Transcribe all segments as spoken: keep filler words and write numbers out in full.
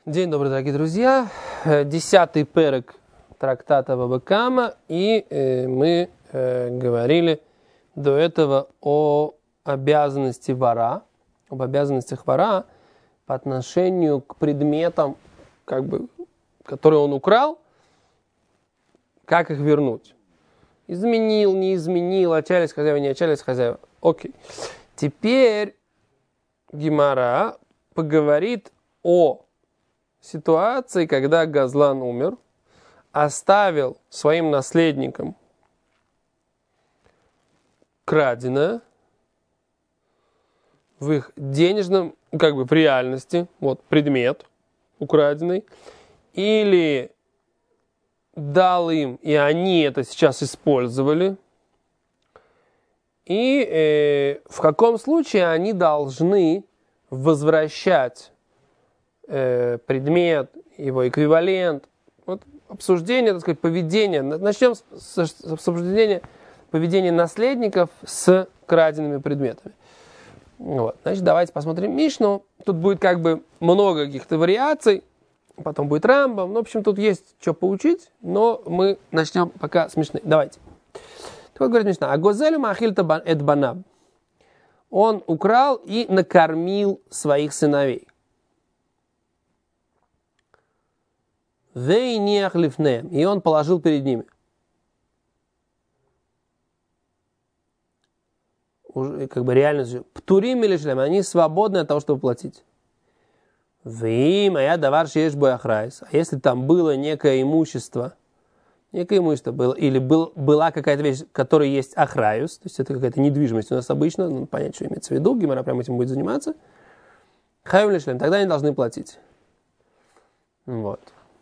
День добрый, дорогие друзья. Десятый перек трактата Баба Кама, и э, мы э, говорили до этого о обязанности вора, об обязанностях вора по отношению к предметам, как бы, которые он украл, как их вернуть. Изменил, не изменил, отчаялись хозяева, не отчаялись хозяева. Окей. Теперь Гемара поговорит о ситуации, когда Газлан умер, оставил своим наследникам краденое в их денежном, как бы в реальности, вот предмет украденный, или дал им, и они это сейчас использовали, и э, в каком случае они должны возвращать э, предмет, его эквивалент, вот обсуждение, так сказать, поведения. Начнем с, с, с обсуждения поведения наследников с краденными предметами. Вот. Значит, давайте посмотрим Мишну. Тут будет как бы много каких-то вариаций, потом будет Рамбам. Ну, в общем, тут есть что поучить, но мы начнем пока с Мишны. Давайте. Так вот говорит Мишна. Агозелю махильта эт банаб. Он украл и накормил своих сыновей. Вейниах лифнеем. И он положил перед ними. Уже, как бы реально, птурим или шлем, они свободны от того, чтобы платить. Вим, а я давар шеешь бояхрайс. А если там было некое имущество, некое имущество было, или был, была какая-то вещь, в которой есть ахраюс, то есть это какая-то недвижимость у нас обычно, надо понять, что имеется в виду, Гемара прямо этим будет заниматься. Хайм или шлем, тогда они должны платить. Вот.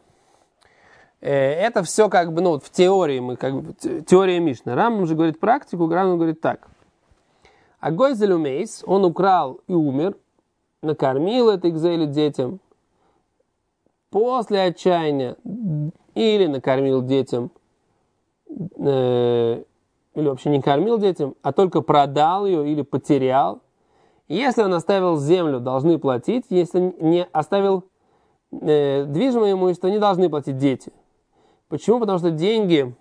Это все как бы, ну, в теории, мы как бы, теория Мишны. Рамбам же говорит практику, Рамбам говорит так. Агой зелюмейс, он украл и умер, накормил это экзелю детям, после отчаяния, или накормил детям, э, или вообще не кормил детям, а только продал ее или потерял. Если он оставил землю, должны платить, если не оставил э, движимое имущество, не должны платить дети. Почему? Потому что деньги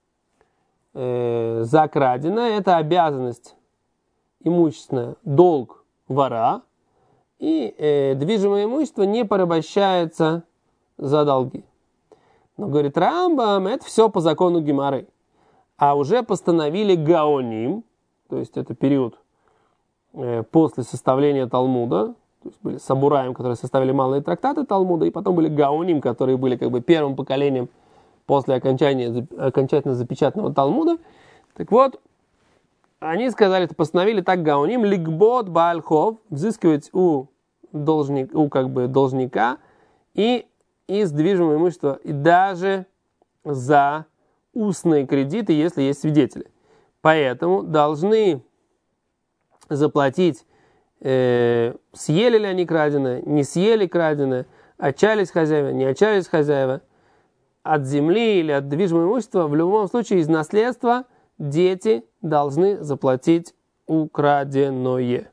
э, за краденое – это обязанность имущественная, долг вора, и э, движимое имущество не порабощается за долги. Но, говорит Рамбам, это все по закону Гемары. А уже постановили гаоним, то есть это период э, после составления Талмуда, то есть были самураем, которые составили малые трактаты Талмуда, и потом были гаоним, которые были как бы первым поколением после окончания, окончательно запечатанного Талмуда. Так вот, они сказали, это постановили так гаоним, ликбот баальхов, взыскивать у, должник, у как бы должника и из движимого имущества, и даже за устные кредиты, если есть свидетели. Поэтому должны заплатить, э, съели ли они краденое, не съели краденое, отчаялись хозяева, не отчаялись хозяева, от земли или от движимого имущества, в любом случае из наследства дети должны заплатить украденное.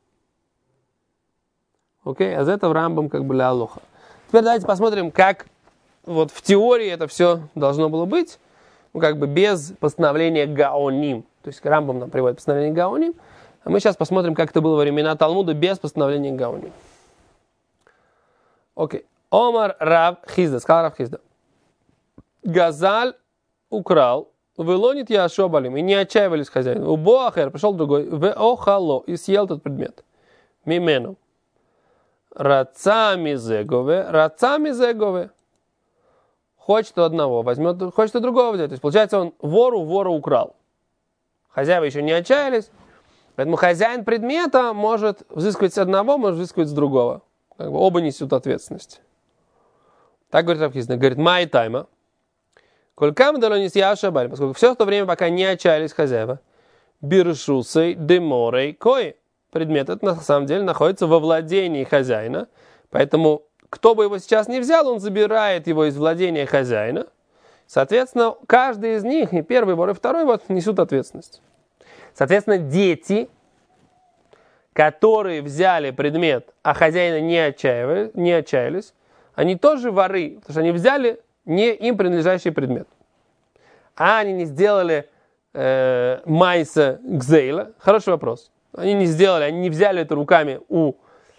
Окей, а за это в Рамбам как бы ля алоха. Теперь давайте посмотрим, как вот в теории это все должно было быть, ну, как бы без постановления гаоним. То есть Рамбам нам приводит постановление гаоним, а мы сейчас посмотрим, как это было во времена Талмуда без постановления гаоним. Окей. Омар Рав Хизда, сказал Рав Хизда. Газаль украл, вылонит я шобалим, и не отчаивались хозяин. У Боахер пришел другой, в охало, и съел тот предмет. Мимену. Рацами зегове, рацами зегове. Хочет у одного, возьмет, хочет у другого взять. То есть, получается, он вору вора украл. Хозяева еще не отчаялись, поэтому хозяин предмета может взыскивать с одного, может взыскивать с другого. Как бы оба несут ответственность. Так говорит Рав Хизда. Говорит, май тайма. Колькам далонис яшабаль, поскольку все в то время, пока не отчаялись хозяева, биршусей деморей кои. Предмет этот на самом деле находится во владении хозяина, поэтому кто бы его сейчас не взял, он забирает его из владения хозяина. Соответственно, каждый из них, и первый вор, и второй вот, несут ответственность. Соответственно, дети, которые взяли предмет, а хозяина не отчаялись, не отчаялись, они тоже воры, потому что они взяли не им принадлежащий предмет. А они не сделали э, майса гзейла. Хороший вопрос. Они не сделали, они не взяли это руками у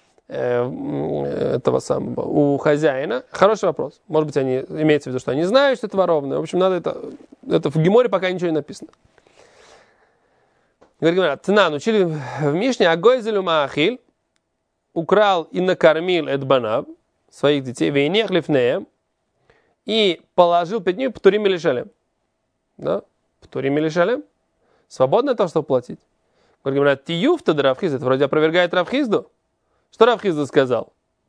э, этого самого, у хозяина. Хороший вопрос. Может быть, они имеется в виду, что они знают, что это воровное. В общем, надо это, это в Геморе пока ничего не написано. Говорит, Тнан, учили в Мишне, агойзелю маахиль, украл и накормил эдбанав, своих детей, вейнех лифнеем, и положил перед ними птурим или шалем. Да? Птурим или шалем. Свободно от того, чтобы платить. Говорят, тиюфта да Равхизда. Это вроде опровергает Равхизду. Что Равхизда сказал?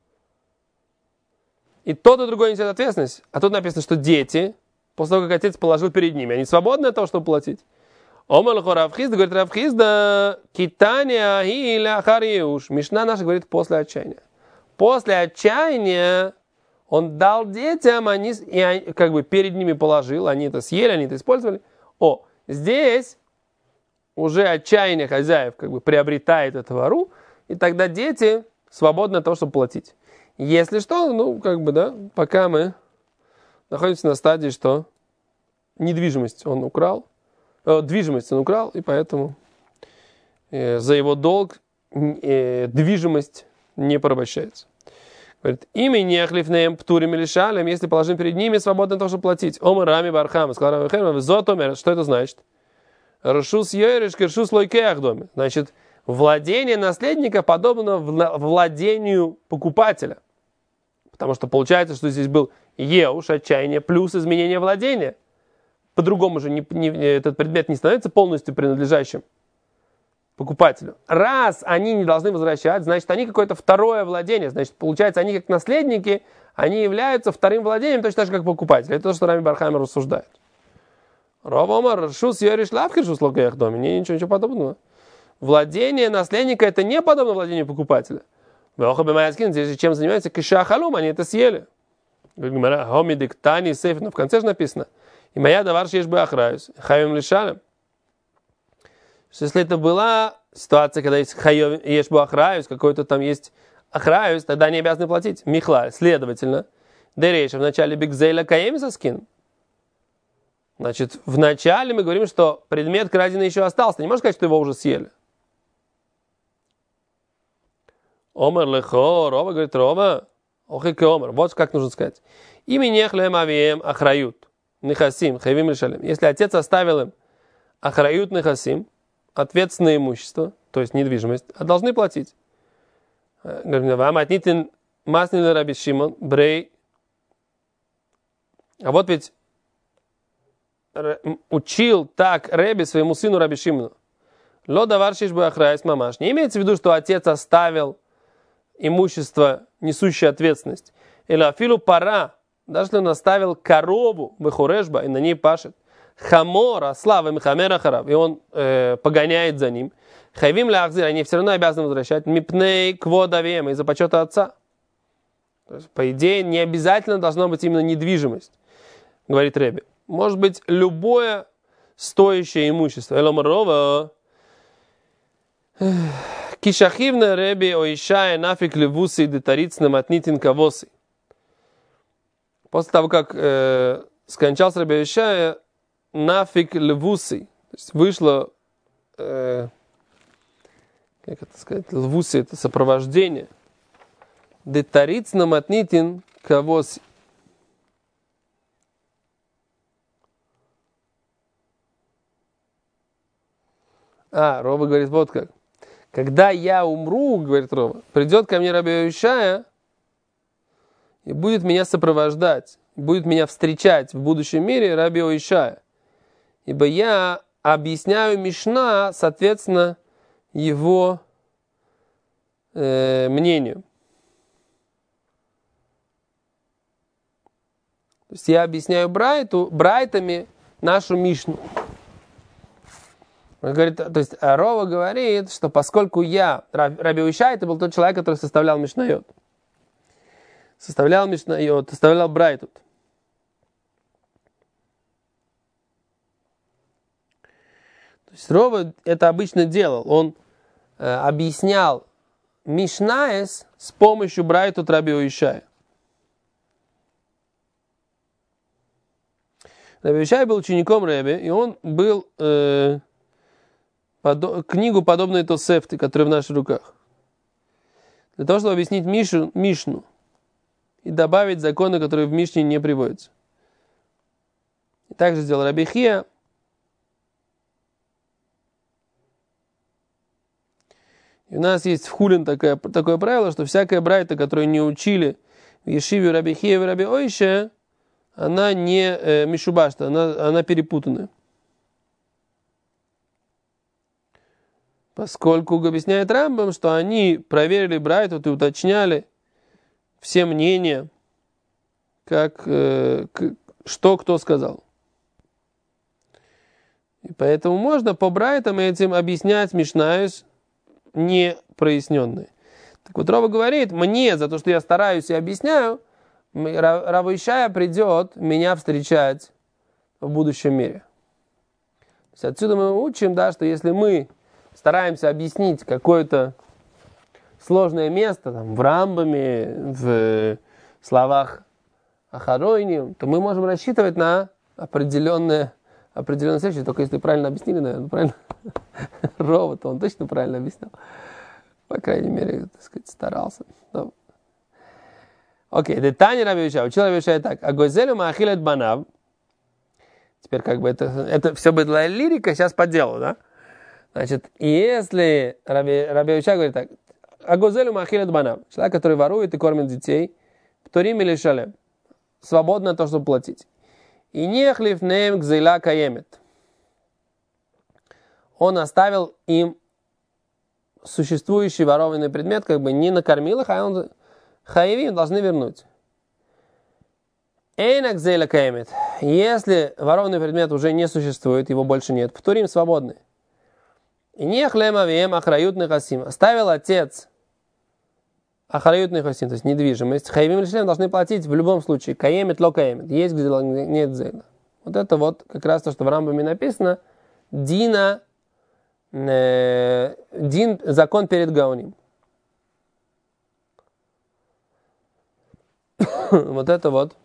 И тот, и другой несет ответственность. А тут написано, что дети, после того, как отец положил перед ними, они свободны от того, чтобы платить. Омалхо Равхизда, говорит Равхизда, китания или ахариуш. Мишна наша говорит после отчаяния. После отчаяния он дал детям, они, и они, как бы перед ними положил, они это съели, они это использовали. О, здесь уже отчаяние хозяев как бы приобретает эту вору, и тогда дети свободны от того, чтобы платить. Если что, ну, как бы, да, пока мы находимся на стадии, что недвижимость он украл, э, движимость он украл, и поэтому э, за его долг э, движимость не порабощается. Говорит, ими не хлифнеем птурим или шалем, если положим перед ними, свободно того, чтобы платить. Омар рами бархам, сказал рами херма, зотомер, что это значит? Рашус йереш, кершус лойкеах доме. Значит, владение наследника подобно владению покупателя. Потому что получается, что здесь был еуш, отчаяние, плюс изменение владения. По-другому же не, не, этот предмет не становится полностью принадлежащим покупателю. Раз они не должны возвращать, значит, они какое-то второе владение. Значит, получается, они как наследники, они являются вторым владением, точно так же, как покупатель. Это то, что Рами Бархамер рассуждает. Рав Омар, шус йориш лавхи шус локеях доме. Не, ничего, ничего подобного. Владение наследника это не подобно владению покупателя. Здесь чем занимаются? Кишахалум, они это съели. Но в конце же написано. И моя давар шеш бы охраюсь. Хайвим лишалем. Что если это была ситуация, когда есть хайов, ешь бы охраюсь, какой-то там есть охраюсь, тогда они обязаны платить. Михла, следовательно, дерейша в начале бигзейла каеми соскин. Значит, в начале мы говорим, что предмет краденый еще остался. Не можешь сказать, что его уже съели. Омар лехо, Рова говорит, Рова, охике омар. Вот как нужно сказать. Ими нехлем авием охрают. Нехасим, хайвим лишалем. Если отец оставил им охрают нехасим, ответственное имущество, то есть недвижимость, а должны платить. Говорим, вам отнитин маснили раби Шимон, брей. А вот ведь учил так Реби своему сыну Раби Шимону. Ло давар шиш бы охраясь мамаш. Не имеется в виду, что отец оставил имущество, несущее ответственность. Или афилу пара, даже если он оставил корову бехурешба и на ней пашет. Хамора, слава михамера харав, и он э, погоняет за ним. Хайвим ляхзир, они все равно обязаны возвращать. Мипней кводавем, из-за почета отца. То есть, по идее, не обязательно должна быть именно недвижимость, говорит Реби. Может быть, любое стоящее имущество. Эломарова. Кишахивна Реби оишая нафиг левусы детарицна матнитин кавосы. После того, как э, скончался Реби Оишая, нафиг левусы. То есть вышло, э, как это сказать, левусы это сопровождение. Детарицна матнитин кавосы. А, Рова говорит, вот как. Когда я умру, говорит Рова, придет ко мне Раби Оишая и будет меня сопровождать, будет меня встречать в будущем мире Раби Оишая. Ибо я объясняю Мишна, соответственно, его э, мнению. То есть я объясняю Брайту, Брайтами нашу Мишну. Он говорит, то есть Рова говорит, что поскольку я, Раби Оишай, это был тот человек, который составлял Мишнайот. Составлял Мишнайот, составлял Брайтут. То есть Рова это обычно делал. Он э, объяснял Мишнаес с помощью Брайтут Раби Оишая. Раби Йошай был учеником Ребе, и он был э, подо- книгу, подобной Тосефте, которая в наших руках. Для того, чтобы объяснить Мишу, Мишну и добавить законы, которые в Мишне не приводятся. И также сделал Раби Хия. И у нас есть в Хулин такое, такое правило, что всякая брайта, которую не учили в Ешиве Раби Хия и Раби Ойше, она не э, мишубашта, она, она перепутанная. Поскольку объясняет Рамбам, что они проверили брайту и уточняли все мнения, как, э, к, что кто сказал. И поэтому можно по брайтам этим объяснять мишнаюс не проясненные. Так вот, Рава говорит, мне за то, что я стараюсь и объясняю, Рав Йошай придет меня встречать в будущем мире. То есть отсюда мы учим, да, что если мы стараемся объяснить какое-то сложное место там, в Рамбаме, в словах Ахаройни, то мы можем рассчитывать на определенное определенное следствие, только если правильно объяснили, наверное, правильно? Ровот, он точно правильно объяснял. По крайней мере, так сказать, старался. Но... Окей, детани Раби Йошай. Учил Раби Йошай так. Агозелю маахилет банав. Теперь как бы это, это все была лирика, сейчас по делу, да? Значит, если Раби, Раби Йошай говорит так. Агозелю маахилет банав. Человек, который ворует и кормит детей, птурим или шалем. Свободно на то, чтобы платить. И нехлив нем гзейла каемет. Он оставил им существующий ворованный предмет, как бы не накормил их, а он хаевим должны вернуть. Эйна гзейла каемет. Если ворованный предмет уже не существует, его больше нет, птурим свободны. И нехлем авием ахрают нехасим. Оставил отец ахрают нехасим, то есть недвижимость. Хаевим лишлем должны платить в любом случае. Каемет ло каемет. Есть гзейла, нет гзейла. Вот это вот как раз то, что в Рамбаме написано. Дина, э, дин, закон перед гаоним. Вот это вот.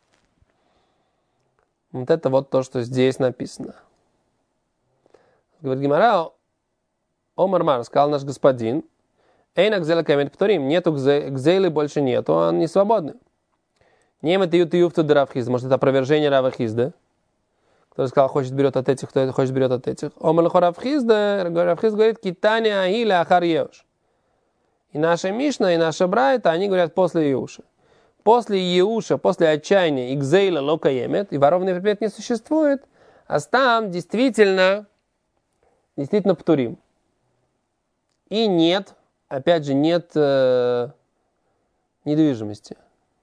Вот это вот то, что здесь написано. Говорит Гемара, Омар Мар, сказал наш господин, Эйна гзейла каемет птурим, нету гзейлы, больше нету, он не свободный. Немет ют юфту де Рав Хизда, может это опровержение Рава Хизда, который сказал, хочет берет от этих, кто хочет берет от этих. Омар лхо Рав Хизда, Рав Хизда говорит, китани ахиля ахар еуш. И наша Мишна, и наша Брайта, они говорят после Еуша. После Еуша, после отчаяния, и гзейла ло каемет, и ворованный предмет не существует, а там действительно, действительно птурим. И нет, опять же, нет э, недвижимости.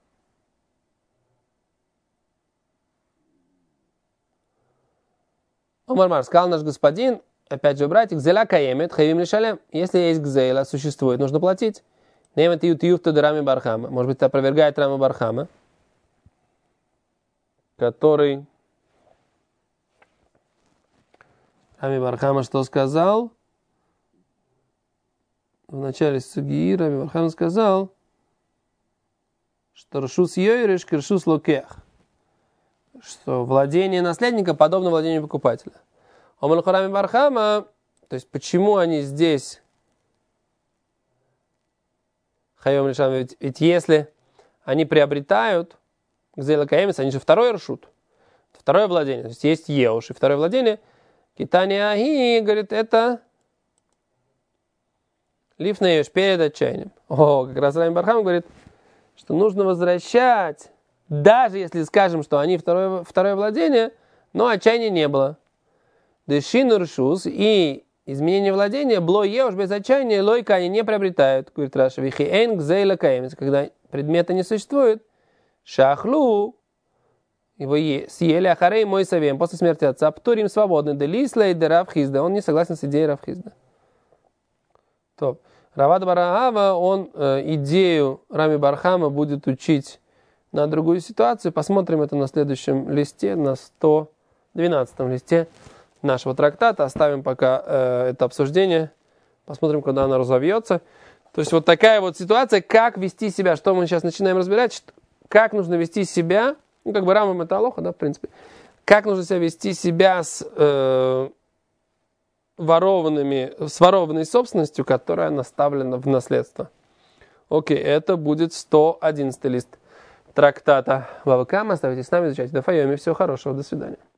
Омар сказал наш господин, опять же, братик, гзейла каемет, хаевим лишалем. Если есть гзейла, существует, нужно платить. Немет ют юфту де Рами Бархама. Может быть, это опровергает Рама Бархама, который... Рами Бархама что сказал? В начале сугии Рами Бархама сказал, что ршус йойреш киршус локех. Что владение наследника подобно владению покупателя. Омар лхо Рами Бархама, то есть почему они здесь хайом лишам, ведь, ведь если они приобретают гзейла каемет, они же второй ршут, второе владение, то есть есть еуш, и второе владение, китани ахи, говорит, это лифнеюш, перед отчаянием. О, как раз Рами Бархам говорит, что нужно возвращать, даже если скажем, что они второе, второе владение, но отчаяния не было. Дешину ршус, и изменение владения, бло еуш без отчаяния, лойка они не приобретают, говорит Раша, вихи эйн гзейла каемет, когда предмета не существует, шахлу, его съели, ахарей мой совем, после смерти отца, птурим свободны, делислей де Рав Хизда, он не согласен с идеей Рав Хизда. То, Равад Бараава, он э, идею Рами Бархама будет учить на другую ситуацию, посмотрим это на следующем листе, на сто двенадцатом листе нашего трактата, оставим пока э, это обсуждение, посмотрим, когда оно разовьется. То есть вот такая вот ситуация, как вести себя, что мы сейчас начинаем разбирать, что, как нужно вести себя, ну как бы Рамбам это алоха, да, в принципе, Как нужно себя вести себя с, э, ворованными, с ворованной собственностью, которая наставлена в наследство. Окей, это будет сто одиннадцатый лист трактата Бава Камма. Оставайтесь с нами, изучайте Дафайоми. Всего хорошего, до свидания.